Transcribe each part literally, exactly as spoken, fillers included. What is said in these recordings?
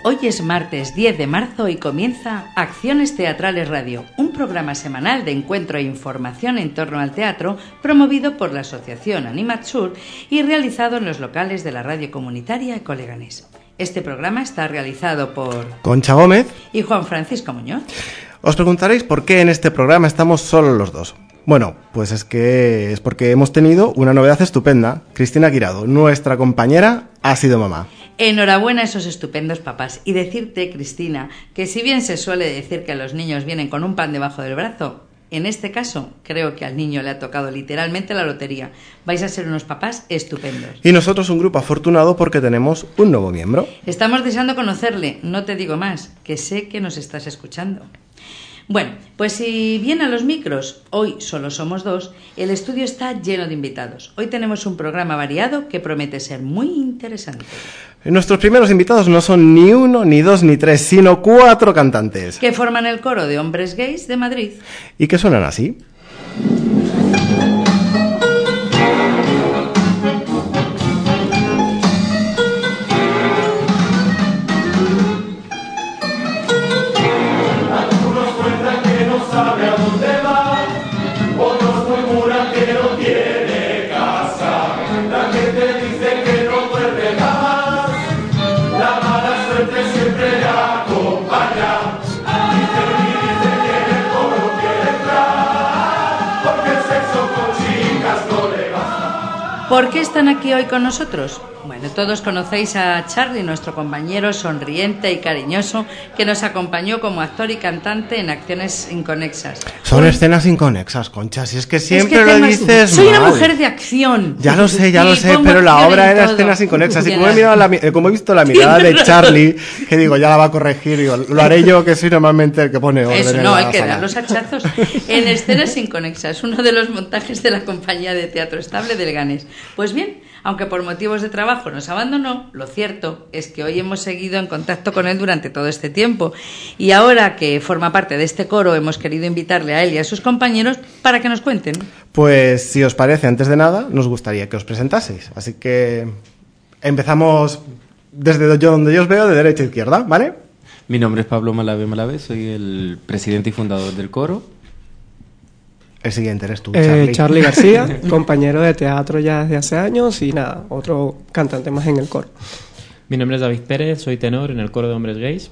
Hoy es martes diez de marzo y comienza Acciones Teatrales Radio, un programa semanal de encuentro e información en torno al teatro promovido por la Asociación Animatsur y realizado en los locales de la radio comunitaria Ecoleganés. Este programa está realizado por Concha Gómez y Juan Francisco Muñoz. Os preguntaréis por qué en este programa estamos solo los dos. Bueno, pues es que es porque hemos tenido una novedad estupenda. Cristina Guirado, nuestra compañera, ha sido mamá. Enhorabuena a esos estupendos papás. Y decirte, Cristina, que si bien se suele decir que los niños vienen con un pan debajo del brazo, en este caso creo que al niño le ha tocado literalmente la lotería. Vais a ser unos papás estupendos. Y nosotros un grupo afortunado porque tenemos un nuevo miembro. Estamos deseando conocerle, no te digo más, que sé que nos estás escuchando. Bueno, pues si bien a los micros, hoy solo somos dos, el estudio está lleno de invitados. Hoy tenemos un programa variado que promete ser muy interesante. Nuestros primeros invitados no son ni uno, ni dos, ni tres, sino cuatro cantantes. Que forman el coro de hombres gays de Madrid. Y que suenan así. ¿Por qué están aquí hoy con nosotros? Bueno, todos conocéis a Charlie, nuestro compañero sonriente y cariñoso, que nos acompañó como actor y cantante en Acciones Inconexas. Son escenas inconexas, Concha, si es que siempre es que lo dices Soy mal. una mujer de acción. Ya lo sé, ya lo sé, pero la obra era Escenas Inconexas. Y como he, mirado la, como he visto la mirada de Charlie, que digo, ya la va a corregir, digo, lo haré yo, que soy normalmente el que pone orden. Eso, en no, la el que sala. da los hachazos. En Escenas Inconexas, uno de los montajes de la compañía de teatro estable de Leganés. Pues bien, aunque por motivos de trabajo nos abandonó, lo cierto es que hoy hemos seguido en contacto con él durante todo este tiempo. Y ahora que forma parte de este coro, hemos querido invitarle a él y a sus compañeros para que nos cuenten. Pues si os parece, antes de nada, nos gustaría que os presentaseis. Así que empezamos desde yo donde yo os veo, de derecha a izquierda, ¿vale? Mi nombre es Pablo Malave Malave, soy el presidente y fundador del coro. El siguiente eres tú, eh, Charlie. Charlie García, compañero de teatro ya desde hace años y nada, otro cantante más en el coro. Mi nombre es David Pérez, soy tenor en el coro de hombres gays.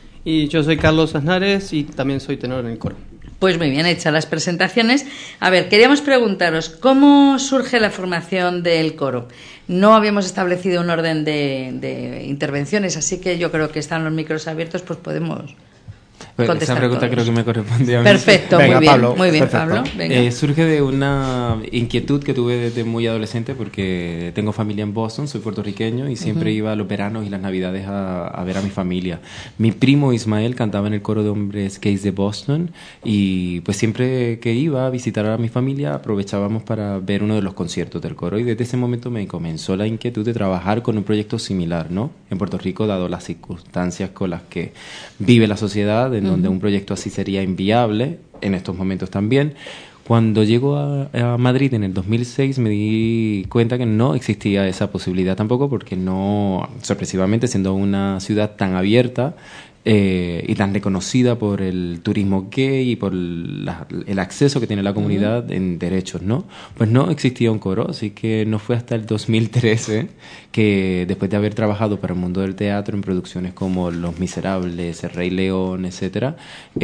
Y yo soy Carlos Aznares y también soy tenor en el coro. Pues muy bien hechas las presentaciones. A ver, queríamos preguntaros, ¿cómo surge la formación del coro? No habíamos establecido un orden de, de intervenciones, así que yo creo que están los micros abiertos, pues podemos... Pues esa pregunta todos. Creo que me corresponde a mí. Perfecto, Venga, muy bien, Pablo, muy bien, perfecto. Pablo. Venga. Eh, surge de una inquietud que tuve desde muy adolescente porque tengo familia en Boston, soy puertorriqueño y siempre uh-huh. iba a los veranos y las navidades a, a ver a mi familia. Mi primo Ismael cantaba en el coro de hombres gays de Boston y pues siempre que iba a visitar a mi familia aprovechábamos para ver uno de los conciertos del coro y desde ese momento me comenzó la inquietud de trabajar con un proyecto similar, ¿no? En Puerto Rico, dado las circunstancias con las que vive la sociedad, en uh-huh. donde un proyecto así sería inviable, en estos momentos también. Cuando llego a, a Madrid en el dos mil seis me di cuenta que no existía esa posibilidad tampoco porque no, sorpresivamente siendo una ciudad tan abierta eh, y tan reconocida por el turismo gay y por la, el acceso que tiene la comunidad uh-huh. en derechos, ¿no? Pues no existía un coro, así que no fue hasta el dos mil trece que después de haber trabajado para el mundo del teatro en producciones como Los Miserables, El Rey León, etcétera,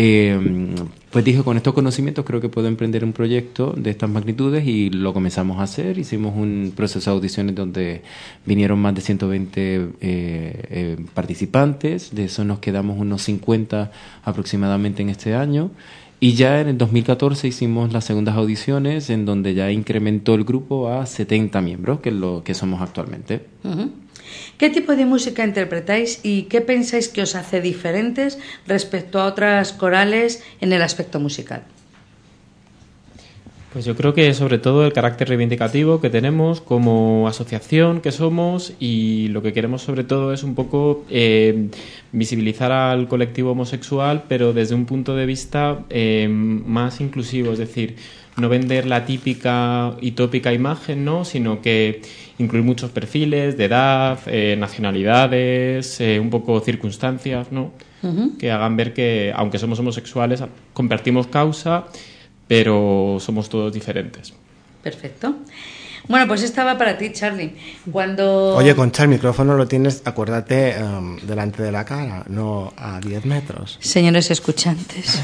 eh, pues dije, con estos conocimientos creo que puedo emprender un proyecto de estas magnitudes y lo comenzamos a hacer. Hicimos un proceso de audiciones donde vinieron más de ciento veinte eh, eh, participantes, de eso nos quedamos unos cincuenta aproximadamente en este año. Y ya en el dos mil catorce hicimos las segundas audiciones en donde ya incrementó el grupo a setenta miembros, que es lo que somos actualmente. Uh-huh. ¿Qué tipo de música interpretáis y qué pensáis que os hace diferentes respecto a otras corales en el aspecto musical? Pues yo creo que sobre todo el carácter reivindicativo que tenemos como asociación que somos, y lo que queremos sobre todo es un poco eh, visibilizar al colectivo homosexual, pero desde un punto de vista eh, más inclusivo, es decir, no vender la típica y tópica imagen, ¿no? Sino que incluir muchos perfiles de edad, eh, nacionalidades, eh, un poco circunstancias, ¿no? Uh-huh. Que hagan ver que, aunque somos homosexuales, compartimos causa, pero somos todos diferentes. Perfecto. Bueno, pues esta va para ti, Charly. Cuando... Oye, Concha, el micrófono lo tienes, acuérdate, um, delante de la cara, no a diez metros. Señores escuchantes,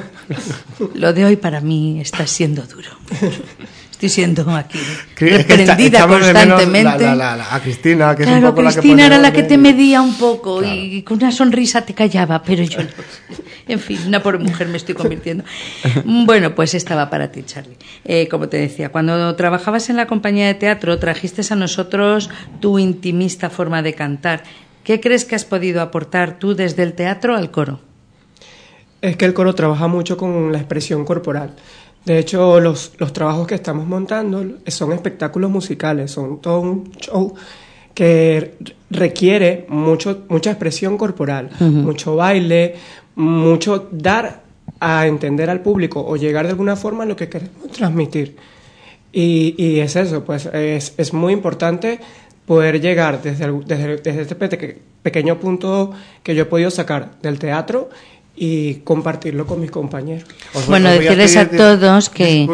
lo de hoy para mí está siendo duro. Estoy siendo aquí reprendida constantemente. La, la, la, a Cristina, que claro, es un poco Cristina la que era la que te medía un poco, claro. Y con una sonrisa te callaba, pero yo no. En fin, una pobre mujer me estoy convirtiendo. Bueno, pues esta va para ti, Charly. Eh, como te decía, cuando trabajabas en la compañía de teatro, trajiste a nosotros tu intimista forma de cantar. ¿Qué crees que has podido aportar tú desde el teatro al coro? Es que el coro trabaja mucho con la expresión corporal. De hecho, los, los trabajos que estamos montando son espectáculos musicales, son todo un show que requiere mucho, mucha expresión corporal, uh-huh. mucho baile, mucho dar a entender al público o llegar de alguna forma a lo que queremos transmitir. Y, y es eso, pues es, es muy importante poder llegar desde, el, desde, desde este pe- pequeño punto que yo he podido sacar del teatro y compartirlo con mis compañeros. Os bueno, decirles a todos que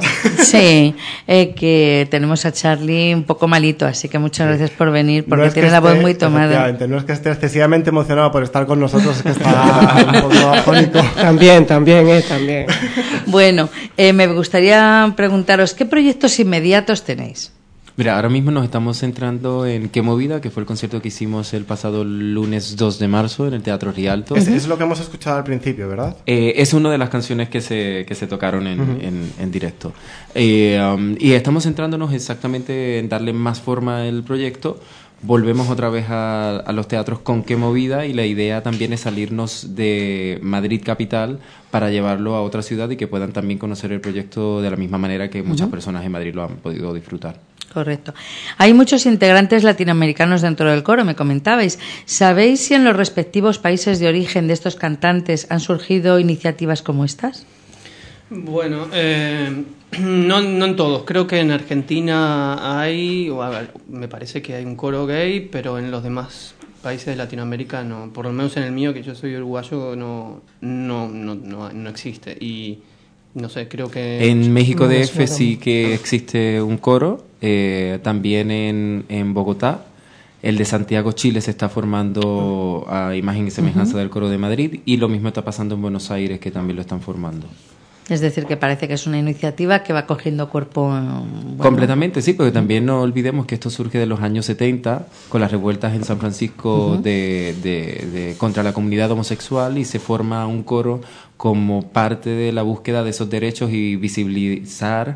sí, eh, que tenemos a Charly un poco malito, así que muchas gracias por venir, porque no tiene la esté, voz muy tomada. No es que esté excesivamente emocionado por estar con nosotros, es que está un poco afónico. También, también, eh, también. Bueno, eh, me gustaría preguntaros, ¿qué proyectos inmediatos tenéis? Mira, ahora mismo nos estamos centrando en Qué Movida, que fue el concierto que hicimos el pasado lunes dos de marzo en el Teatro Rialto. Es, es lo que hemos escuchado al principio, ¿verdad? Eh, es una de las canciones que se, que se tocaron en, uh-huh. en, en directo. Eh, um, y estamos centrándonos exactamente en darle más forma al proyecto. Volvemos otra vez a, a los teatros con Qué Movida, y la idea también es salirnos de Madrid capital para llevarlo a otra ciudad y que puedan también conocer el proyecto de la misma manera que muchas uh-huh. personas en Madrid lo han podido disfrutar. Correcto. Hay muchos integrantes latinoamericanos dentro del coro, me comentabais. ¿Sabéis si en los respectivos países de origen de estos cantantes han surgido iniciativas como estas? Bueno, eh, no, no en todos. Creo que en Argentina hay, o a ver, me parece que hay un coro gay, pero en los demás países de Latinoamérica no. Por lo menos en el mío, que yo soy uruguayo, no, no, no, no, no existe. Y no sé, creo que... En México D F sí que existe un coro, eh, también en, en Bogotá. El de Santiago, Chile, se está formando a imagen y semejanza uh-huh. del coro de Madrid, y lo mismo está pasando en Buenos Aires, que también lo están formando. Es decir, que parece que es una iniciativa que va cogiendo cuerpo... Bueno. Completamente, sí, porque también no olvidemos que esto surge de los años setenta, con las revueltas en San Francisco uh-huh. de, de, de, contra la comunidad homosexual, y se forma un coro como parte de la búsqueda de esos derechos y visibilizar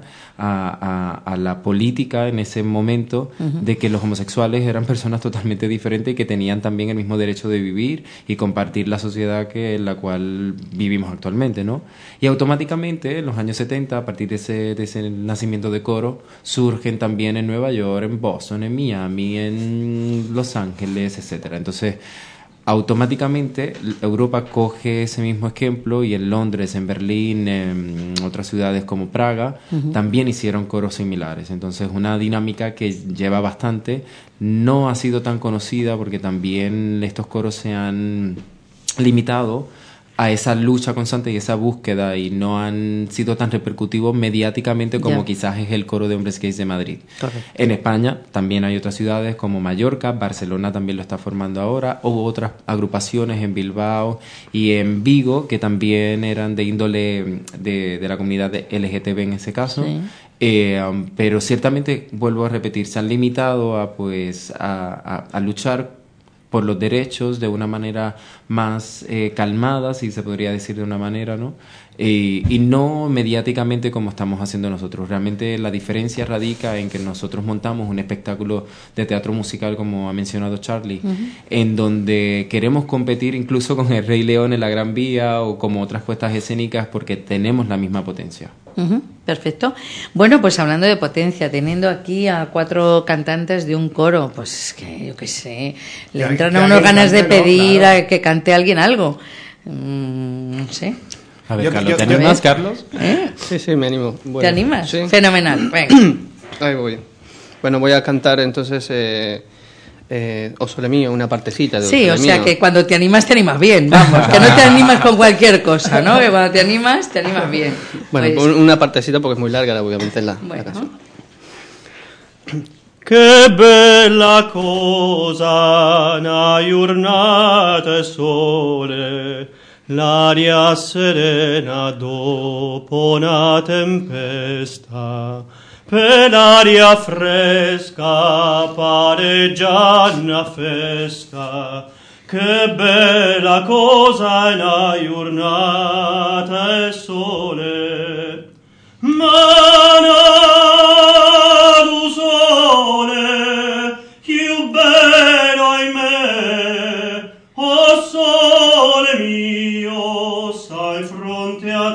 a, a, a la política en ese momento uh-huh. de que los homosexuales eran personas totalmente diferentes y que tenían también el mismo derecho de vivir y compartir la sociedad que en la cual vivimos actualmente, ¿no? Y automáticamente en los años setenta, a partir de ese, de ese nacimiento de coro, surgen también en Nueva York, en Boston, en Miami, en Los Ángeles, etcétera. Entonces, automáticamente Europa coge ese mismo ejemplo, y en Londres, en Berlín, en otras ciudades como Praga, uh-huh. también hicieron coros similares. Entonces, una dinámica que lleva bastante, no ha sido tan conocida porque también estos coros se han limitado a esa lucha constante y esa búsqueda, y no han sido tan repercutivos mediáticamente como yeah. quizás es el coro de hombres gays de Madrid. Correcto. En España también hay otras ciudades como Mallorca, Barcelona también lo está formando ahora, o otras agrupaciones en Bilbao y en Vigo que también eran de índole de, de la comunidad de L G T B en ese caso. Sí. Eh, um, pero ciertamente, vuelvo a repetir, se han limitado a, pues, a, a, a luchar por los derechos de una manera más eh, calmada, si se podría decir de una manera, ¿no? Y, y no mediáticamente como estamos haciendo nosotros. Realmente la diferencia radica en que nosotros montamos un espectáculo de teatro musical, como ha mencionado Charlie, uh-huh. en donde queremos competir incluso con el Rey León en la Gran Vía o como otras puestas escénicas porque tenemos la misma potencia. Uh-huh. Perfecto. Bueno, pues hablando de potencia, teniendo aquí a cuatro cantantes de un coro, pues es que yo qué sé, le ya, entran a unos ganas de pedir, ¿no? Claro. a que cante alguien algo. Mm, no sé. A ver, yo, Carlos, yo, ¿te animas, Carlos? ¿Eh? Sí, sí, me animo. Bueno, ¿te animas? Sí. Fenomenal. Venga. Ahí voy. Bueno, voy a cantar entonces eh, eh, O Sole Mío, una partecita de O Sí, Sole o sea Mío. que cuando te animas, te animas bien, vamos. Que no te animas con cualquier cosa, ¿no? Que cuando te animas, te animas bien. Bueno, pues... una partecita porque es muy larga, la voy a meter en la, bueno. la canción. Che bella cosa una giornata sole, l'aria serena dopo una tempesta, per l'aria fresca pare già una festa. Che bella cosa una giornata sole, mana du sole, più bello in me, o sole mio, stai fronte a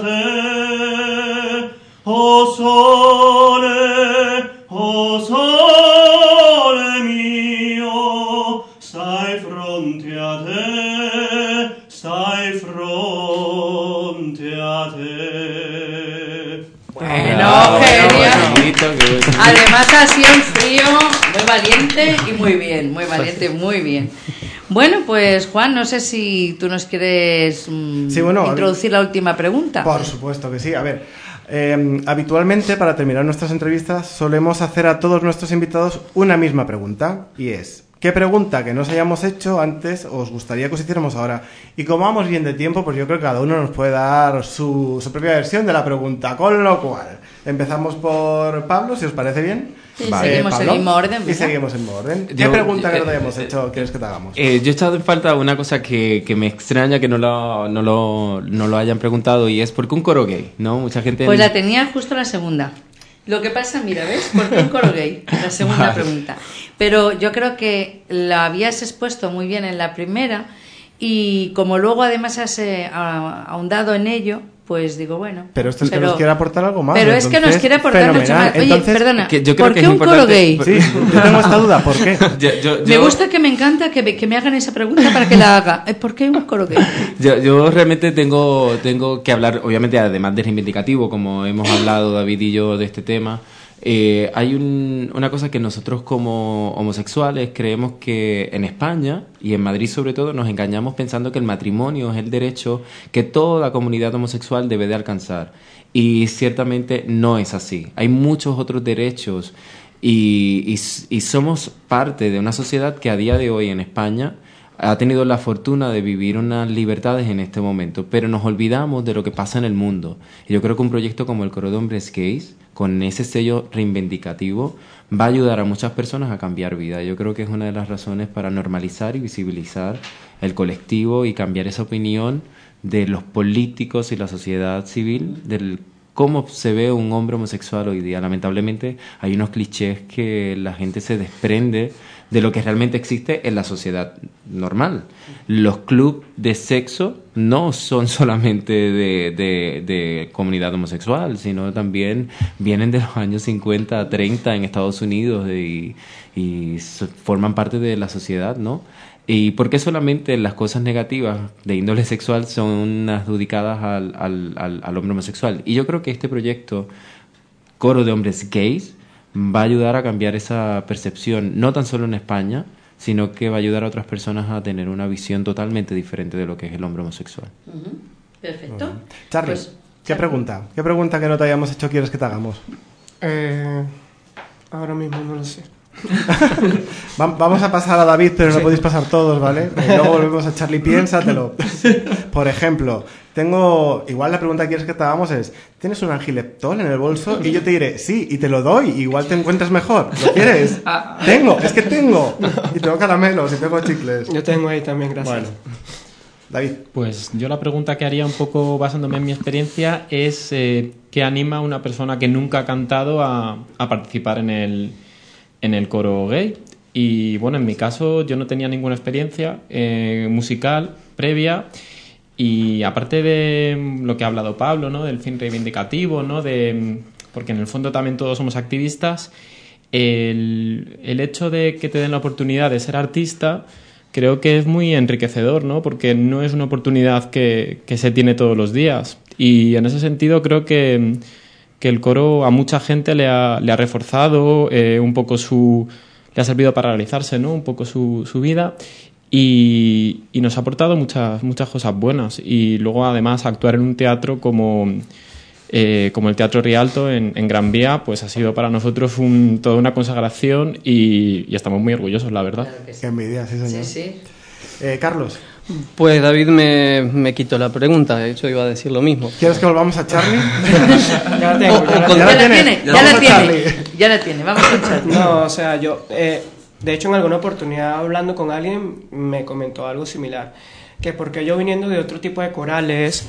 te, o sole, o sole mio, stai fronte a te, stai fronte a te. Bueno, genial. Además ha sido un frío muy valiente y muy bien, muy valiente, muy bien. Bueno, pues Juan, no sé si tú nos quieres mm, sí, bueno, introducir la última pregunta. Por supuesto que sí. A ver, eh, habitualmente para terminar nuestras entrevistas solemos hacer a todos nuestros invitados una misma pregunta y es: ¿qué pregunta que nos hayamos hecho antes os gustaría que os hiciéramos ahora? Y como vamos bien de tiempo, pues yo creo que cada uno nos puede dar su, su propia versión de la pregunta. Con lo cual, empezamos por Pablo, si os parece bien. Sí, vale, seguimos Pablo, en el mismo orden. ¿verdad? Y seguimos en orden. ¿Qué Yo, pregunta que eh, no te hayamos eh, hecho quieres que te hagamos? Eh, yo he echado en falta una cosa que, que me extraña que no lo, no, lo, no lo hayan preguntado, y es ¿por qué un coro gay? ¿No? Mucha gente... Pues la tenía justo la segunda. Lo que pasa, mira, ¿ves? ¿Por qué un coro gay? La segunda vale. pregunta. Pero yo creo que la habías expuesto muy bien en la primera, y como luego además has eh, ahondado en ello, pues digo, bueno... Pero esto es pero, que nos quiere aportar algo más. Pero es que nos quiere aportar mucho más. Oye, entonces, perdona, que yo creo ¿por que qué es un coro gay? Sí, yo tengo esta duda, ¿por qué? yo, yo, yo... Me gusta que me encanta que me, que me hagan esa pregunta para que la haga. ¿Por qué un coro gay? yo, yo realmente tengo, tengo que hablar, obviamente, además de reivindicativo, como hemos hablado David y yo de este tema. Eh, hay un, una cosa que nosotros como homosexuales creemos que en España y en Madrid sobre todo nos engañamos pensando que el matrimonio es el derecho que toda comunidad homosexual debe de alcanzar, y ciertamente no es así. Hay muchos otros derechos y, y, y somos parte de una sociedad que a día de hoy en España ha tenido la fortuna de vivir unas libertades en este momento, pero nos olvidamos de lo que pasa en el mundo. Y yo creo que un proyecto como el Coro de Hombres Gays, con ese sello reivindicativo, va a ayudar a muchas personas a cambiar vida. Yo creo que es una de las razones para normalizar y visibilizar el colectivo y cambiar esa opinión de los políticos y la sociedad civil del cómo se ve un hombre homosexual hoy día. Lamentablemente hay unos clichés que la gente se desprende de lo que realmente existe en la sociedad normal. Los clubes de sexo no son solamente de, de, de comunidad homosexual, sino también vienen de los años cincuenta a treinta en Estados Unidos y, y forman parte de la sociedad, ¿no? ¿Y por qué solamente las cosas negativas de índole sexual son adjudicadas al, al, al, al hombre homosexual? Y yo creo que este proyecto, Coro de Hombres Gays, va a ayudar a cambiar esa percepción, no tan solo en España, sino que va a ayudar a otras personas a tener una visión totalmente diferente de lo que es el hombre homosexual. Uh-huh. Perfecto. Uh-huh. Charlie, pues, ¿qué Charlie. pregunta? ¿Qué pregunta que no te hayamos hecho quieres que te hagamos? Eh, ahora mismo no lo sé. Vamos a pasar a David, pero no sí. podéis pasar todos, ¿vale? Y luego volvemos a Charlie, piénsatelo. Por ejemplo, tengo... Igual la pregunta que quieres que te hagamos es: ¿tienes un angileptol en el bolso? Y yo te diré, sí, y te lo doy. Igual te encuentras mejor. ¿Lo quieres? Tengo, es que tengo. Y tengo caramelos y tengo chicles. Yo tengo ahí también, gracias. Bueno. David. Pues yo la pregunta que haría, un poco basándome en mi experiencia, es eh, ¿qué anima a una persona que nunca ha cantado a, a participar en el, en el coro gay? Y bueno, en mi caso yo no tenía ninguna experiencia eh, musical previa, y aparte de lo que ha hablado Pablo, ¿no?, del fin reivindicativo, ¿no?, de, porque en el fondo también todos somos activistas, el, el hecho de que te den la oportunidad de ser artista creo que es muy enriquecedor, ¿no?, porque no es una oportunidad que, que se tiene todos los días, y en ese sentido creo que, que el coro a mucha gente le ha, le ha reforzado eh, un poco su... le ha servido para realizarse, ¿no?, un poco su, su vida, y, y nos ha aportado muchas, muchas cosas buenas. Y luego, además, actuar en un teatro como, eh, como el Teatro Rialto en, en Gran Vía, pues ha sido para nosotros un, toda una consagración, y, y estamos muy orgullosos, la verdad. Claro que sí. Qué envidia, sí, señor. Sí, sí. Eh, Carlos. Pues David me, me quitó la pregunta, de hecho iba a decir lo mismo. ¿Quieres que volvamos a Charlie? Ya la tengo, O- ya la o con- tengo. Ya la tiene. tiene, ya Vamos la a tiene. Charlie. Ya la tiene, vamos a escuchar. No, o sea, yo, eh, de hecho, en alguna oportunidad hablando con alguien me comentó algo similar, que porque yo viniendo de otro tipo de corales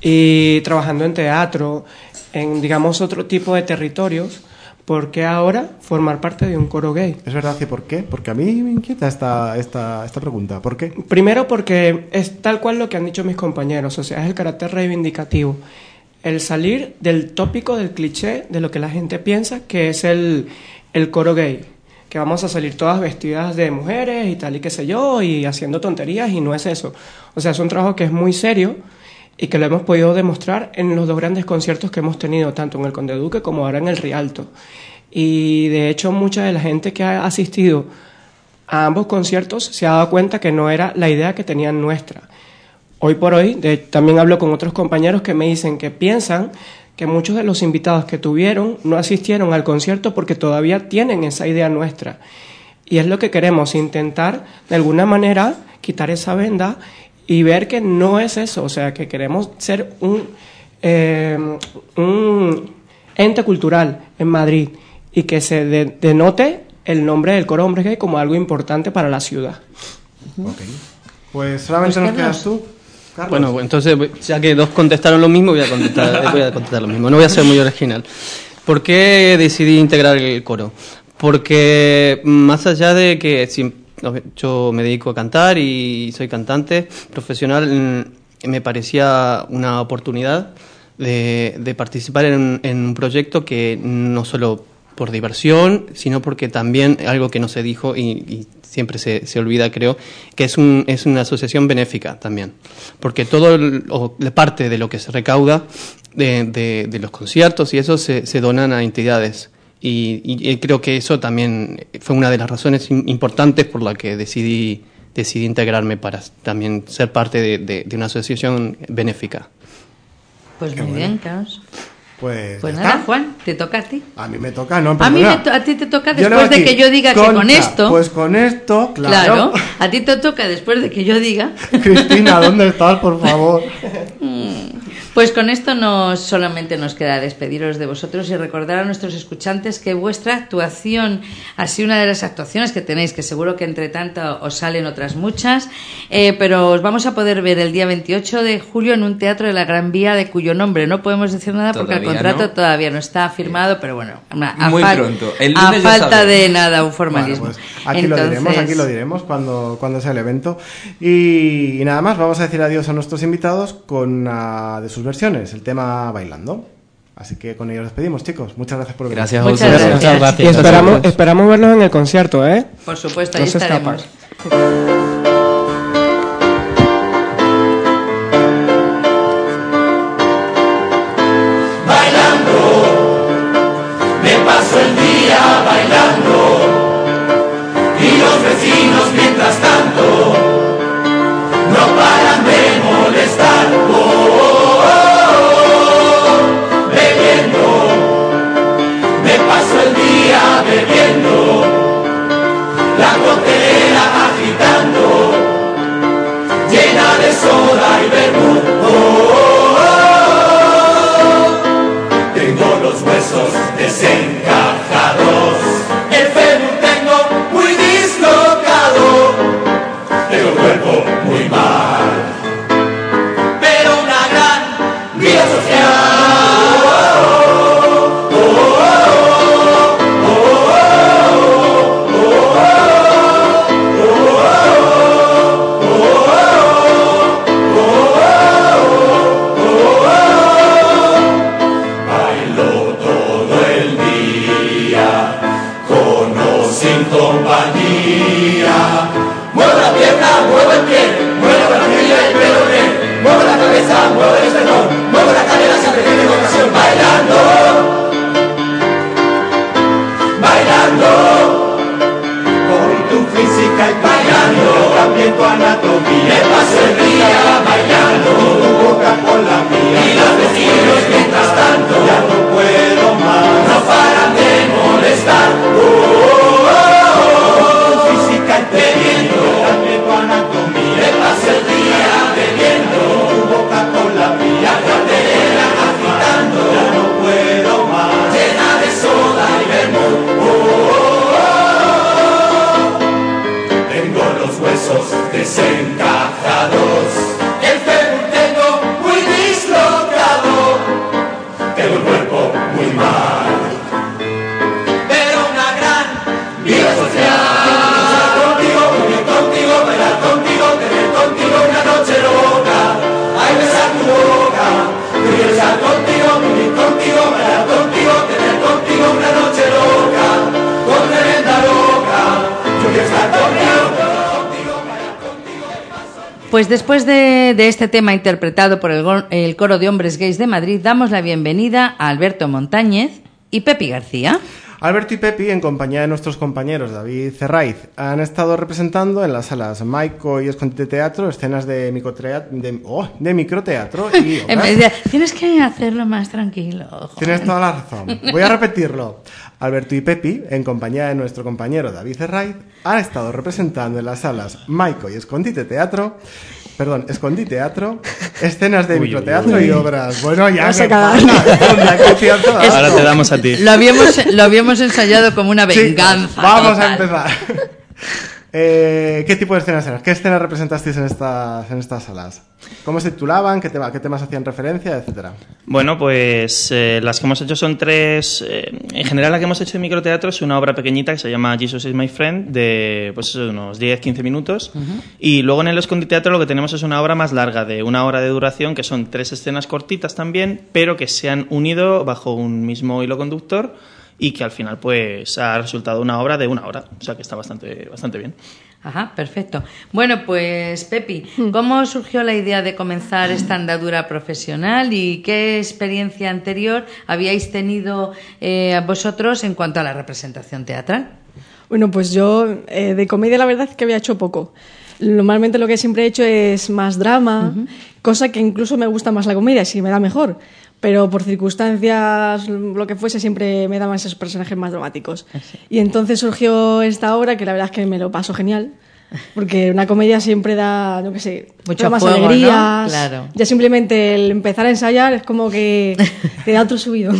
y trabajando en teatro, en, digamos, otro tipo de territorios, ¿por qué ahora formar parte de un coro gay? Es verdad, ¿y por qué? Porque a mí me inquieta esta, esta, esta pregunta. ¿Por qué? Primero porque es tal cual lo que han dicho mis compañeros, o sea, es el carácter reivindicativo, el salir del tópico, del cliché, de lo que la gente piensa que es el, el coro gay, que vamos a salir todas vestidas de mujeres y tal y qué sé yo, y haciendo tonterías, y no es eso. O sea, es un trabajo que es muy serio y que lo hemos podido demostrar en los dos grandes conciertos que hemos tenido, tanto en el Conde Duque como ahora en el Rialto. Y de hecho mucha de la gente que ha asistido a ambos conciertos se ha dado cuenta que no era la idea que tenían nuestra. Hoy por hoy, de, también hablo con otros compañeros que me dicen que piensan que muchos de los invitados que tuvieron no asistieron al concierto porque todavía tienen esa idea nuestra. Y es lo que queremos, intentar de alguna manera quitar esa venda y ver que no es eso, o sea, que queremos ser un, eh, un ente cultural en Madrid y que se de, denote el nombre del coro Hombres Gay como algo importante para la ciudad. Ok. Pues solamente Pues nos Carlos. quedas tú. Carlos. Bueno, pues entonces, ya que dos contestaron lo mismo, voy a contestar, voy a contestar lo mismo. No voy a ser muy original. ¿Por qué decidí integrar el coro? Porque más allá de que si- yo me dedico a cantar y soy cantante profesional, me parecía una oportunidad de, de participar en, en un proyecto que no solo por diversión, sino porque también algo que no se dijo y, y siempre se, se olvida, creo, que es, un, es una asociación benéfica también. Porque todo, el, o parte de lo que se recauda de, de, de los conciertos y eso se, se donan a entidades. Y, y creo que eso también fue una de las razones importantes por la que decidí, decidí integrarme para también ser parte de, de, de una asociación benéfica. Pues Qué muy bueno. bien, Carlos. Pues, Pues ya nada, está. Juan, te toca a ti. A mí me toca, no, A mí perdona. me to- a ti te toca Yo después leo de aquí, que yo diga que con Concha, esto... Pues con esto, claro. Claro, a ti te toca después de que yo diga. Cristina, ¿dónde estás, por favor? Pues con esto nos solamente nos queda despediros de vosotros y recordar a nuestros escuchantes que vuestra actuación, así una de las actuaciones que tenéis, que seguro que entre tanto os salen otras muchas, eh, pero os vamos a poder ver el día veintiocho de julio en un teatro de la Gran Vía, de cuyo nombre no podemos decir nada porque el Todavía contrato no. todavía no está firmado, pero bueno, a, Muy fal- pronto. El a lunes ya falta sabemos. de nada, un formalismo. Bueno, pues aquí lo diremos, Entonces- aquí lo diremos cuando, cuando sea el evento. Y, y nada más, vamos a decir adiós a nuestros invitados con una de sus versiones, el tema Bailando. Así que con ellos despedimos, chicos. Muchas gracias por venir. Gracias a Muchas vosotros. gracias. Muchas gracias. Y esperamos, esperamos vernos en el concierto, ¿eh? Por supuesto, ahí No se escapan. estaremos. Me paso el día bailando y los vecinos mientras tanto no paran de molestar. Oh, oh, oh, oh, bebiendo, me paso el día bebiendo, la gotera agitando, llena de soda y vermut. Oh, oh, oh, oh, tengo los huesos desencajados, el fémur tengo muy dislocado, tengo el cuerpo muy mal, sin compañía. Muevo la pierna, muevo el pie, muevo la rodilla y el peroné, muevo la cabeza, muevo el esternón, muevo la cadera siempre que tengo ocasión, bailando, bailando, con tu física y bailando, también tu anatomía, me paso el día bailando, tu boca con la mía, y los vecinos mientras tanto, ya no puedo más, no paran de molestar, oh, oh, oh, tu física y bebiendo, también tu anatomía, me paso el día bebiendo, tu boca con la mía, la cadera agitando, ya no puedo más, llena de soda y vermut, oh, oh, oh, tengo los huesos desencajados, el fémur tengo muy dislocado, tengo el cuerpo muy mal, pero una gran vida social, contigo, vivir contigo, bailar contigo, tener contigo una noche loca, ay besar tu boca, yo quiero estar contigo, vivir contigo, bailar contigo, tener contigo una noche loca, con tremenda loca, yo quiero estar contigo. Pues después de, de este tema interpretado por el, el Coro de Hombres Gays de Madrid, damos la bienvenida a Alberto Montañez y Pepi García. Alberto y Pepi, en compañía de nuestros compañeros David Cerraiz, han estado representando en las salas Maico y Escondite Teatro escenas de, microteatro, de, oh, de microteatro y en vez de, tienes que hacerlo más tranquilo. Joven. Tienes toda la razón. Voy a repetirlo. Alberto y Pepi, en compañía de nuestro compañero David Cerraiz, han estado representando en las salas Maico y Escondite Teatro, perdón, Escondite Teatro, escenas de uy, microteatro uy, uy. y obras. Bueno, ya vas se a acabar. Ahora te damos a ti. Lo habíamos, lo habíamos ensayado como una venganza. Sí, vamos total. a empezar. Eh, ¿Qué tipo de escenas eran? ¿Qué escenas representasteis en estas, en estas salas? ¿Cómo se titulaban? ¿Qué, tema, qué temas hacían referencia? Etcétera. Bueno, pues eh, las que hemos hecho son tres. Eh, en general, la que hemos hecho de microteatro es una obra pequeñita que se llama Jesus is my friend, de pues, unos diez a quince minutos. Uh-huh. Y luego en el Escondite Teatro lo que tenemos es una obra más larga, de una hora de duración, que son tres escenas cortitas también, pero que se han unido bajo un mismo hilo conductor. Y que al final pues ha resultado una obra de una hora, o sea que está bastante, bastante bien. Ajá, perfecto. Bueno, pues Pepi, ¿cómo surgió la idea de comenzar esta andadura profesional y qué experiencia anterior habíais tenido eh, vosotros en cuanto a la representación teatral? Bueno, pues yo eh, de comedia la verdad es que había hecho poco. Normalmente lo que siempre he hecho es más drama, uh-huh. cosa que incluso me gusta más la comedia, si me da mejor. Pero por circunstancias, lo que fuese, siempre me daban esos personajes más dramáticos. Sí. Y entonces surgió esta obra, que la verdad es que me lo paso genial, porque una comedia siempre da, no qué sé, mucho más fuego, alegrías. ¿no? Claro. Ya simplemente el empezar a ensayar es como que te da otro subido.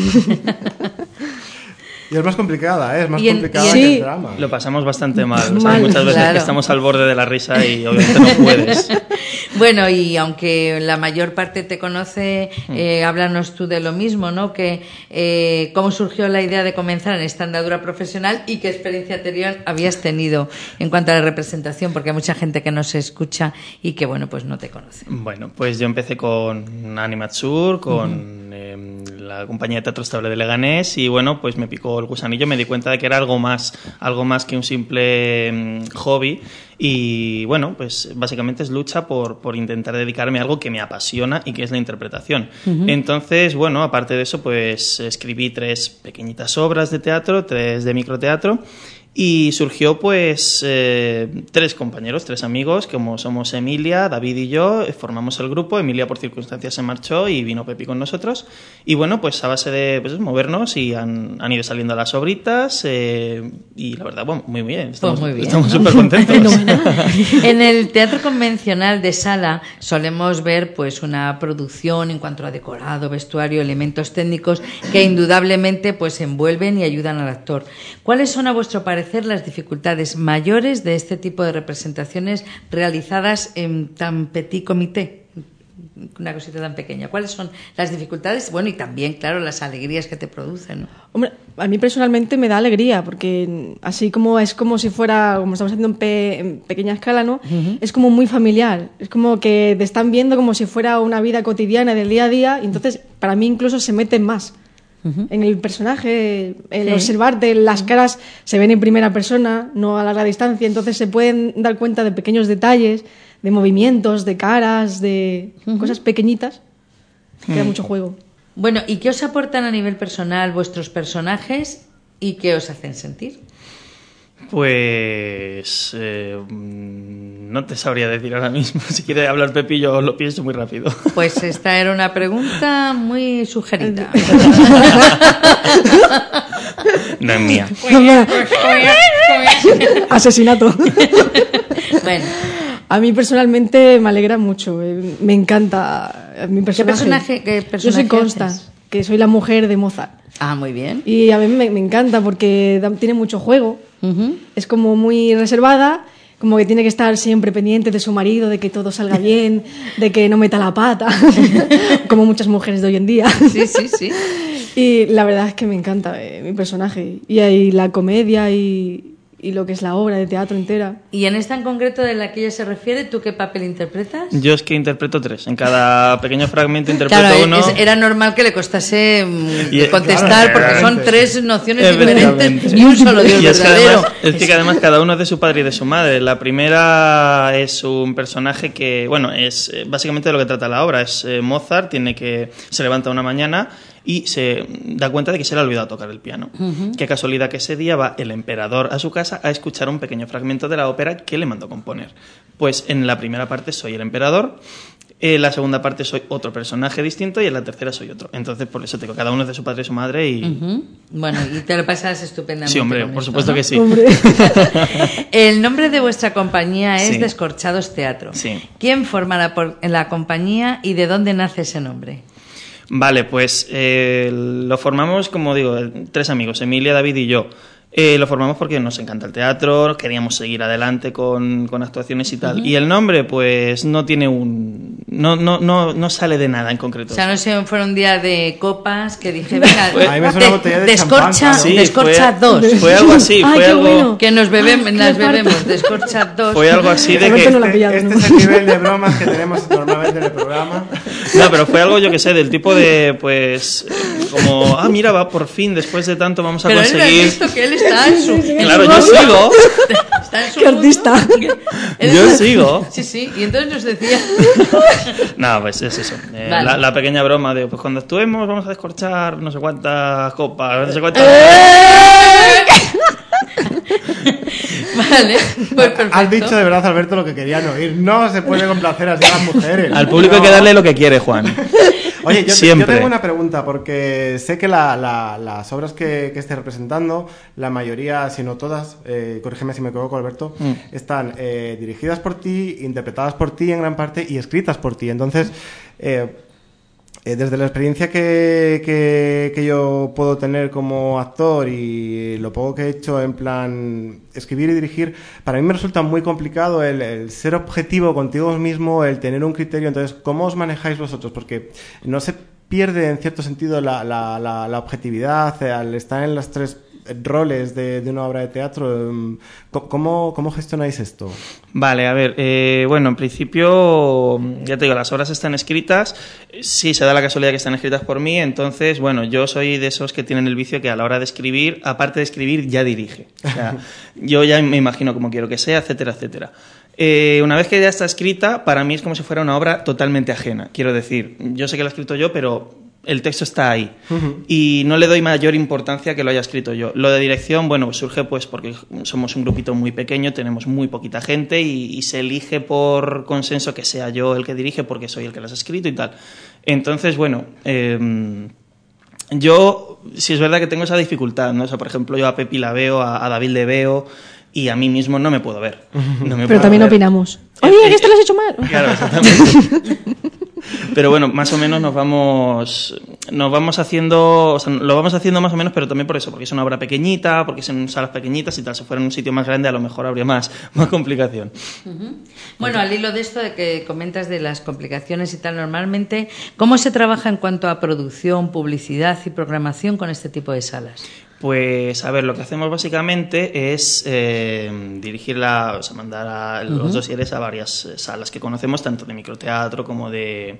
Y es más complicada, ¿eh? Es más en, complicada en... que sí. el drama. Lo pasamos bastante mal. O sea, mal. Muchas veces Claro. que estamos al borde de la risa y obviamente no puedes. Bueno, y aunque la mayor parte te conoce, eh, háblanos tú de lo mismo, ¿no? Que eh, cómo surgió la idea de comenzar en esta andadura profesional y qué experiencia anterior habías tenido en cuanto a la representación, porque hay mucha gente que no se escucha y que, bueno, pues no te conoce. Bueno, pues yo empecé con Animatsur, con uh-huh. eh, la compañía de Teatro Estable de Leganés y, bueno, pues me picó el gusanillo, me di cuenta de que era algo más, algo más que un simple um, hobby. Y bueno, pues básicamente es lucha por, por intentar dedicarme a algo que me apasiona y que es la interpretación. Uh-huh. Entonces, bueno, aparte de eso, pues escribí tres pequeñitas obras de teatro, tres de microteatro. Y surgió pues eh, tres compañeros, tres amigos, como somos Emilia, David y yo, formamos el grupo. Emilia por circunstancias se marchó y vino Pepi con nosotros. Y bueno, pues a base de pues, movernos y han, han ido saliendo las obritas eh, y la verdad, bueno, muy bien. Estamos pues muy bien, estamos ¿no? súper contentos. En el teatro convencional de sala solemos ver pues una producción en cuanto a decorado, vestuario, elementos técnicos que indudablemente pues envuelven y ayudan al actor. ¿Cuáles son a vuestro parecer las dificultades mayores de este tipo de representaciones realizadas en tan petit comité? Una cosita tan pequeña. ¿Cuáles son las dificultades? Bueno, y también, claro, las alegrías que te producen, ¿no? Hombre, a mí personalmente me da alegría, porque así como es como si fuera, como estamos haciendo en, pe, en pequeña escala, ¿no? Uh-huh. Es como muy familiar. Es como que te están viendo como si fuera una vida cotidiana del día a día, y entonces para mí incluso se meten más. Uh-huh. En el personaje, el Sí. observarte, las caras se ven en primera persona, no a larga distancia, entonces se pueden dar cuenta de pequeños detalles, de movimientos, de caras, de uh-huh. cosas pequeñitas, que da mucho juego. Bueno, ¿y qué os aportan a nivel personal vuestros personajes y qué os hacen sentir? Pues eh, no te sabría decir ahora mismo. Si quiere hablar Pepillo, lo pienso muy rápido. Pues esta era una pregunta muy sugerida. No es mía. Asesinato. Bueno, a mí personalmente me alegra mucho, eh, me encanta eh, mi personaje. ¿Qué personaje, qué Yo personaje soy Consta, haces? que soy la mujer de Mozart. Ah, muy bien. Y a mí me, me encanta porque da- tiene mucho juego. Uh-huh. Es como muy reservada, como que tiene que estar siempre pendiente de su marido, de que todo salga bien, de que no meta la pata, como muchas mujeres de hoy en día. Sí, sí, sí. Y la verdad es que me encanta eh, mi personaje. Y ahí la comedia y, y lo que es la obra de teatro entera. Y en esta en concreto de la que ella se refiere, ¿tú qué papel interpretas? Yo es que interpreto tres. En cada pequeño fragmento interpreto Claro, uno. es- era normal que le costase mm, Y- contestar claro, porque son efectivamente. tres nociones Efectivamente. diferentes y un solo Dios Y es que, verdadero. además, es que además cada uno es de su padre y de su madre. La primera es un personaje que, bueno, es eh, básicamente de lo que trata la obra. Es eh, Mozart, tiene que se levanta una mañana y se da cuenta de que se le ha olvidado tocar el piano. Ujú. Qué casualidad que ese día va el emperador a su casa a escuchar un pequeño fragmento de la ópera que le mandó componer. Pues en la primera parte soy el emperador, en la segunda parte soy otro personaje distinto y en la tercera soy otro. Entonces, por eso te digo, cada uno es de su padre y su madre y... Ujú. Bueno, y te lo pasas estupendamente. Sí, hombre, con por esto, supuesto ¿no? que sí. Hombre. El nombre de vuestra compañía es Sí. Descorchados Teatro. Sí. ¿Quién forma la, por- la compañía y de dónde nace ese nombre? Vale, pues eh, lo formamos, como digo, tres amigos, Emilia, David y yo. Eh, lo formamos porque nos encanta el teatro, queríamos seguir adelante con, con actuaciones y tal. Y el nombre, pues, no tiene un... No, no, no, no sale de nada en concreto. O sea, no sé, fue un día de copas que dije, venga, A mí me suena de- botella de descorcha, champán, claro. Sí, descorcha fue- dos. Fue algo así, Ay, fue qué algo... bueno. Que nos bebemos, Ay, las qué farto. bebemos, descorcha dos. Fue algo así de Alberto que... no la ha pillado, Este ¿no? es el nivel de bromas que tenemos normalmente en el programa. No, pero fue algo, yo que sé, del tipo de, pues, como, ah, mira, va, por fin, después de tanto vamos a Pero él no ha conseguir... visto que él está en su... en Claro, su yo mundo. sigo. Está en su ¡Qué mundo. artista! Él Yo está- sigo. Sí, sí, y entonces nos decía... No, pues es eso. Eh, Vale. la, la pequeña broma de, pues cuando actuemos vamos a descorchar no sé cuántas copas, no sé cuántas... Vale, pues perfecto. Has dicho de verdad, Alberto, lo que querían oír. No se puede complacer así a las mujeres. Al público hay que No. darle lo que quiere, Juan. Oye, yo, yo Siempre. tengo una pregunta, porque sé que la- la- las obras que, que estés representando, la mayoría, si no todas, eh, corrígeme si me equivoco, Alberto, Mm. están eh, dirigidas por ti, interpretadas por ti en gran parte y escritas por ti. Entonces, eh, eh, desde la experiencia que, que, que yo puedo tener como actor y lo poco que he hecho en plan escribir y dirigir, para mí me resulta muy complicado el, el ser objetivo contigo mismo, el tener un criterio. Entonces, ¿cómo os manejáis vosotros? Porque no se pierde en cierto sentido la, la, la, la objetividad eh, al estar en los tres roles de, de una obra de teatro. em, ¿Cómo, cómo gestionáis esto? Vale, a ver, eh, bueno, en principio, ya te digo, las obras están escritas, sí se da la casualidad que están escritas por mí, entonces, bueno, yo soy de esos que tienen el vicio que a la hora de escribir, aparte de escribir, ya dirige. O sea, yo ya me imagino cómo quiero que sea, etcétera, etcétera. Eh, una vez que ya está escrita, para mí es como si fuera una obra totalmente ajena. Quiero decir, yo sé que la he escrito yo, pero el texto está ahí. Ujú. Y no le doy mayor importancia que lo haya escrito yo. Lo de dirección, bueno, pues surge pues porque somos un grupito muy pequeño, tenemos muy poquita gente y, y se elige por consenso que sea yo el que dirige porque soy el que las ha escrito y tal. Entonces, bueno, eh, yo sí es verdad que tengo esa dificultad, ¿no? O sea, por ejemplo, yo a Pepi la veo, a, a David le veo y a mí mismo no me puedo ver. No me Pero puedo también ver. opinamos. Eh, Oye, eh, que esto lo has hecho mal. Claro, exactamente. Pero bueno, más o menos nos vamos nos vamos haciendo, o sea, lo vamos haciendo más o menos, pero también por eso, porque es una obra pequeñita, porque son salas pequeñitas y tal. Si fuera en un sitio más grande, a lo mejor habría más, más complicación. Ujú. Bueno, al hilo de esto de que comentas de las complicaciones y tal, normalmente, ¿cómo se trabaja en cuanto a producción, publicidad y programación con este tipo de salas? Pues, a ver, lo que hacemos básicamente es eh, dirigir la, o sea, mandar a los Ujú. dosieres a varias eh, salas que conocemos, tanto de microteatro como de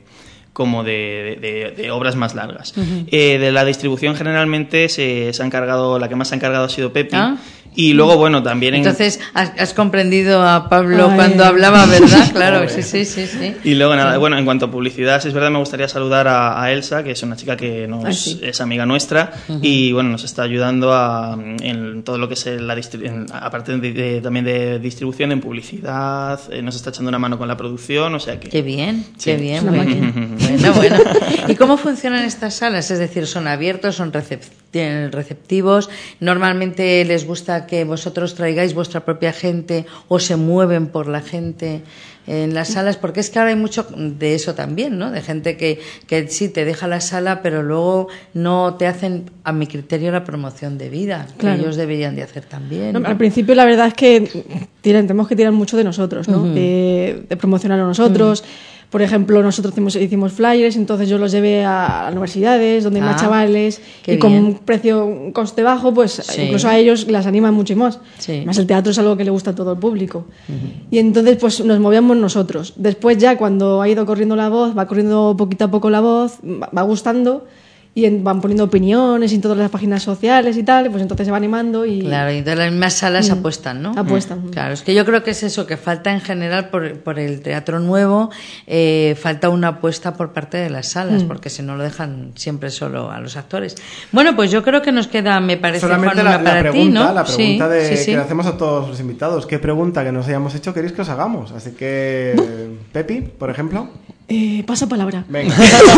como de, de, de obras más largas. Uh-huh. Eh, de la distribución generalmente se, se ha encargado, la que más se ha encargado ha sido Pepi. ¿Ah? Y luego, bueno, también... En... Entonces, has, has comprendido a Pablo Ay. cuando hablaba, ¿verdad? Claro, sí, sí, sí, sí. Y luego, nada, sí. bueno, en cuanto a publicidad, es verdad, me gustaría saludar a, a Elsa, que es una chica que nos, Ay, sí. es amiga nuestra, uh-huh. y, bueno, nos está ayudando a, en todo lo que es la distribución, aparte de, de, también de distribución, en publicidad, eh, nos está echando una mano con la producción, o sea que... Qué bien, sí. qué bien, muy bien. Bueno, bueno. ¿Y cómo funcionan estas salas? Es decir, ¿son abiertos, son recep- receptivos? ¿Normalmente les gusta que vosotros traigáis vuestra propia gente o se mueven por la gente en las salas? Porque es que ahora hay mucho de eso también, ¿no? De gente que, que sí te deja la sala, pero luego no te hacen, a mi criterio, la promoción de vida, claro. que ellos deberían de hacer también. No, ¿no? Al principio la verdad es que tiran, tenemos que tirar mucho de nosotros, ¿no? Uh-huh. De, de promocionar a nosotros. Uh-huh. Por ejemplo, nosotros hicimos, hicimos flyers, entonces yo los llevé a, a universidades donde hay ah, más chavales y con bien. un precio, un coste bajo, pues sí. incluso a ellos las animan mucho más. Sí. Más el teatro es algo que le gusta a todo el público. Uh-huh. Y entonces pues nos movíamos nosotros. Después ya cuando ha ido corriendo la voz, va corriendo poquito a poco la voz, va gustando y en, van poniendo opiniones en todas las páginas sociales y tal, pues entonces se va animando y... Claro, y de las mismas salas mm. apuestan, ¿no? Apuestan. Mm. Claro, es que yo creo que es eso, que falta en general por, por el teatro nuevo, eh, falta una apuesta por parte de las salas, mm. porque si no lo dejan siempre solo a los actores. Bueno, pues yo creo que nos queda, me parece, solamente Juan, la, una para la pregunta, ti, ¿no? La pregunta sí, de, sí, sí. que le hacemos a todos los invitados. ¿Qué pregunta que nos hayamos hecho queréis que os hagamos? Así que, Pepi, por ejemplo... Eh, pasa palabra. Venga.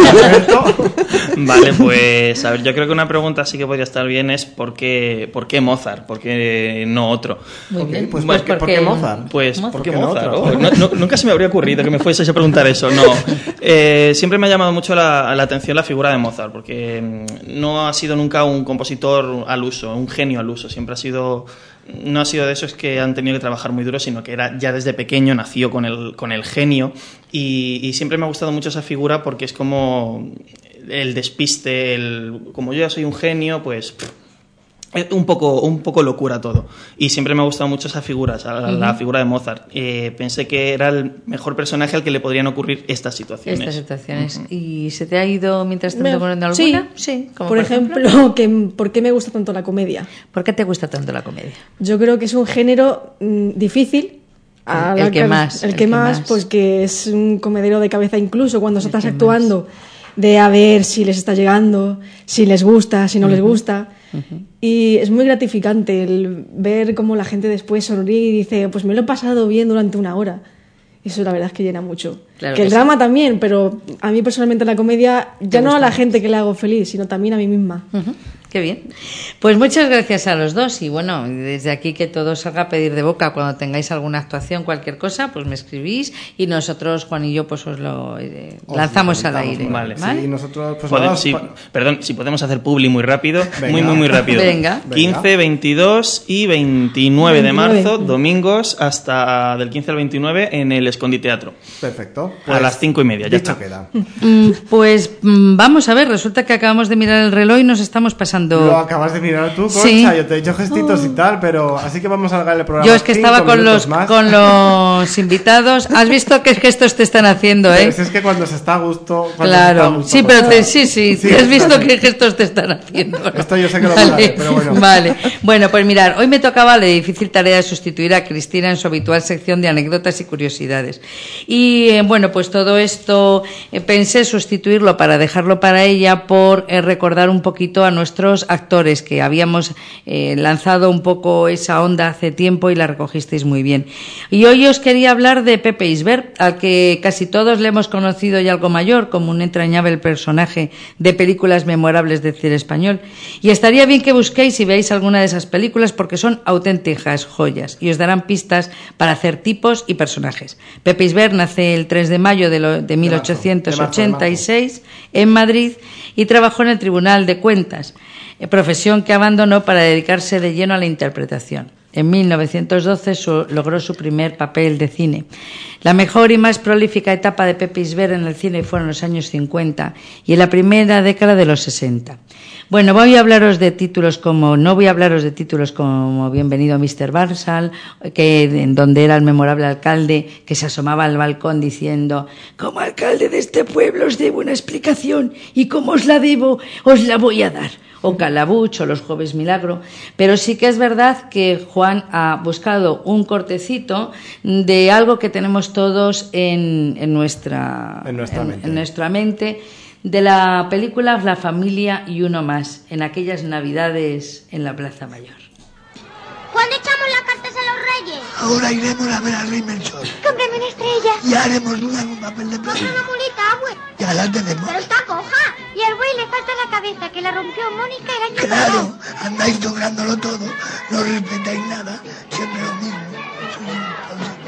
Vale, pues a ver, yo creo que una pregunta sí que podría estar bien es ¿por qué, por qué Mozart? ¿Por qué no otro? Muy bien. Pues, pues, ¿por, ¿por qué Mozart? Pues ¿Mozart? ¿por qué ¿Por qué Mozart? no Oh, no, no, nunca se me habría ocurrido que me fueses a preguntar eso. No. Eh, siempre me ha llamado mucho la, la atención la figura de Mozart, porque no ha sido nunca un compositor al uso, un genio al uso. Siempre ha sido... No ha sido de esos que han tenido que trabajar muy duro, sino que era ya desde pequeño, nació con el, con el genio y, y siempre me ha gustado mucho esa figura porque es como el despiste, el, como yo ya soy un genio, pues... Un poco, un poco locura todo. Y siempre me ha gustado mucho esa figura, la, uh-huh. la figura de Mozart. Eh, pensé que era el mejor personaje al que le podrían ocurrir estas situaciones. Estas situaciones. Uh-huh. ¿Y se te ha ido mientras te poniendo alguna? Sí, sí. Como por, por ejemplo, ejemplo que, ¿por qué me gusta tanto la comedia? ¿Por qué te gusta tanto la comedia? Yo creo que es un género mmm, difícil. A el, el que más. El, el que, que más, más, pues que es un comedero de cabeza incluso cuando el estás actuando, más. De a ver si les está llegando, si les gusta, si no uh-huh. les gusta. Uh-huh. Y es muy gratificante el ver cómo la gente después sonríe y dice, pues me lo he pasado bien durante una hora. Eso la verdad es que llena mucho. Claro que, que el sí. drama también, pero a mí personalmente la comedia, ya no a la gente que le hago feliz, sino también a mí misma. Uh-huh. Qué bien. Pues muchas gracias a los dos y bueno, desde aquí que todo salga a pedir de boca. Cuando tengáis alguna actuación, cualquier cosa, pues me escribís y nosotros, Juan y yo, pues os lo eh, os lanzamos lo al aire. Vale. ¿Vale? Sí, nosotros, pues Podem, nada, sí, pa... Perdón, si podemos hacer publi muy rápido, Venga. muy, muy, muy rápido. Venga. quince, veintidós y veintinueve de marzo, domingos hasta del quince al veintinueve en el Escondi Teatro. Perfecto. Pues, a las cinco y media, ya está. Queda. Pues vamos a ver, resulta que acabamos de mirar el reloj y nos estamos pasando... Lo acabas de mirar tú, Concha, sí. Yo te he hecho gestitos oh. y tal, pero así que vamos a alargar el programa. Yo es que estaba con los, con los invitados. ¿Has visto qué gestos te están haciendo, eh? Pues es que cuando se está a gusto... Claro, está a gusto, sí, pues, pero te, sí, sí, sí, has visto qué gestos te están haciendo. Esto yo sé que lo vale, vale, pero bueno. Vale, bueno, pues mirar, hoy me tocaba la difícil tarea de sustituir a Cristina en su habitual sección de anécdotas y curiosidades. Y eh, bueno, pues todo esto eh, pensé sustituirlo para dejarlo para ella por eh, recordar un poquito a nuestros actores que habíamos eh, lanzado un poco esa onda hace tiempo y la recogisteis muy bien. Y hoy os quería hablar de Pepe Isbert, al que casi todos le hemos conocido y algo mayor como un entrañable personaje de películas memorables del cine español. Y estaría bien que busquéis y veáis alguna de esas películas porque son auténticas joyas y os darán pistas para hacer tipos y personajes. Pepe Isbert nace el tres de mayo de, lo, de mil ochocientos ochenta y seis en Madrid y trabajó en el Tribunal de Cuentas, profesión que abandonó para dedicarse de lleno a la interpretación. En mil novecientos doce su, logró su primer papel de cine. La mejor y más prolífica etapa de Pepe Isbert en el cine fueron los años cincuenta y en la primera década de los sesenta. Bueno, voy a hablaros de títulos como, no voy a hablaros de títulos como Bienvenido mister Barsal, que en donde era el memorable alcalde que se asomaba al balcón diciendo: como alcalde de este pueblo os debo una explicación y como os la debo, os la voy a dar. O Calabuch o Los Jueves Milagro, pero sí que es verdad que Juan ha buscado un cortecito de algo que tenemos todos en, en, nuestra, en, nuestra, en, mente. en nuestra mente, de la película La familia y uno más, en aquellas navidades en la Plaza Mayor. ¿Cuándo echamos las cartas a los reyes? Ahora iremos a ver al rey Melchor. Cómprame una estrella. Y haremos duda en un papel de Compra plástico. una mulita, abue. Ya la tenemos. Pero está coja. Y al buey le falta la cabeza, que la rompió Mónica el año Claro, pasado. andáis lográndolo todo, no respetáis nada, siempre lo mismo. Soy un imposible.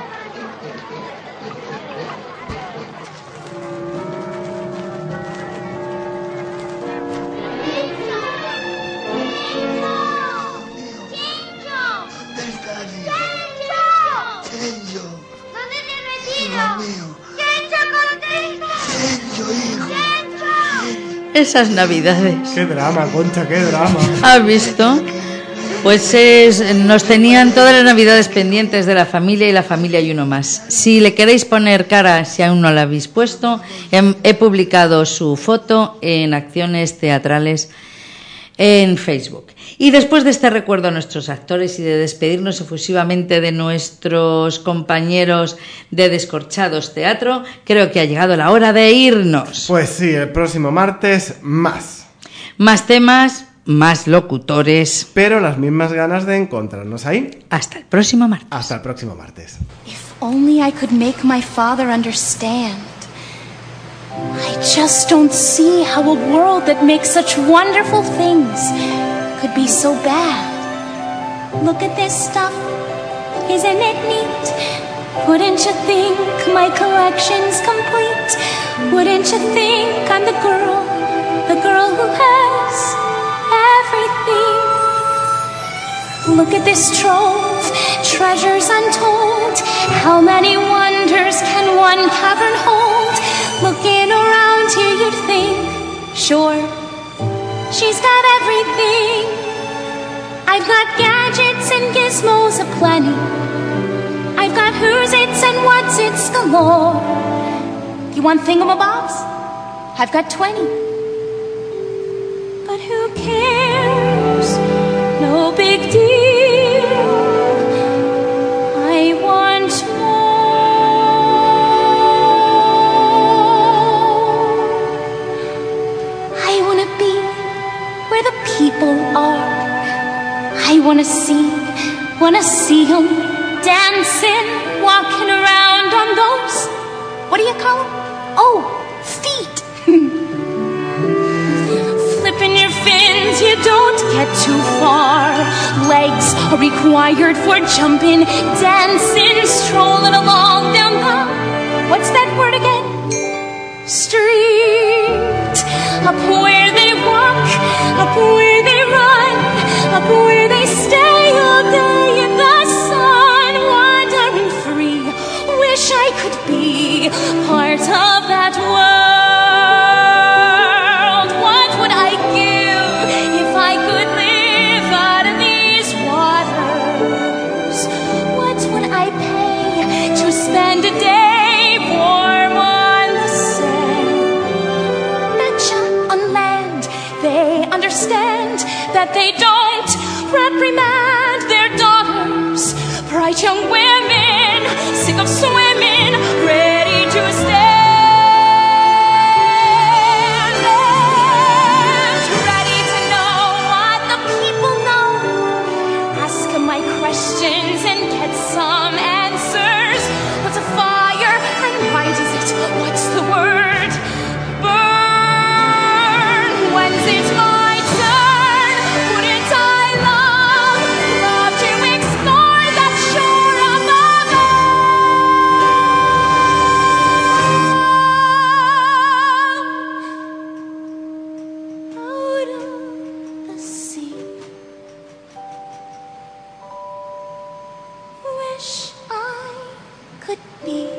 ¿Dónde estás, hijo? Chencho. ¿Dónde te retiro? Hijo mío. ¡Chencho, contesta! Chencho, hijo. Esas navidades. Qué drama, Concha, qué drama. ¿Has visto? Pues es, nos tenían todas las navidades pendientes de La familia y La familia y uno más. Si le queréis poner cara, si aún no la habéis puesto, he, he publicado su foto en Acciones Teatrales en Facebook. Y después de este recuerdo a nuestros actores y de despedirnos efusivamente de nuestros compañeros de Descorchados Teatro, creo que ha llegado la hora de irnos. Pues sí, el próximo martes más. Más temas, más locutores. Pero las mismas ganas de encontrarnos ahí. Hasta el próximo martes. Hasta el próximo martes. If only I could make my father understand. I just don't see how a world that makes such wonderful things could be so bad. Look at this stuff, isn't it neat? Wouldn't you think my collection's complete? Wouldn't you think I'm the girl, the girl who has everything? Look at this trove, treasures untold. How many wonders can one cavern hold? Looking around here you'd think, sure, she's got everything. I've got gadgets and gizmos aplenty. I've got who's its and what's its galore. You want thingamabobs? I've got twenty. But who cares? No big deal. I want more. I want to be where the people are. I want to see, want to see them dancing, walking around on those, what do you call them? Oh, feet. Flipping your fins, you don't get too far. Legs are required for jumping, dancing, strolling along down the, what's that word again? Street. Up where they walk, up where they run, up where they stay all day in the sun, wandering free. Wish I could be part of that world. What would I give if I could live out of these waters? What would I pay to spend a day warm on the sand? Betcha on land they understand that they don't reprimand their daughters. Bright young women, sick of swimming, ready to stand. And ready to know what the people know. Ask them my questions and get some answers. What's a fire and why does it? What's the word? Burn. When's it my turn? Wouldn't I love, love to explore that shore above out of the sea? could be.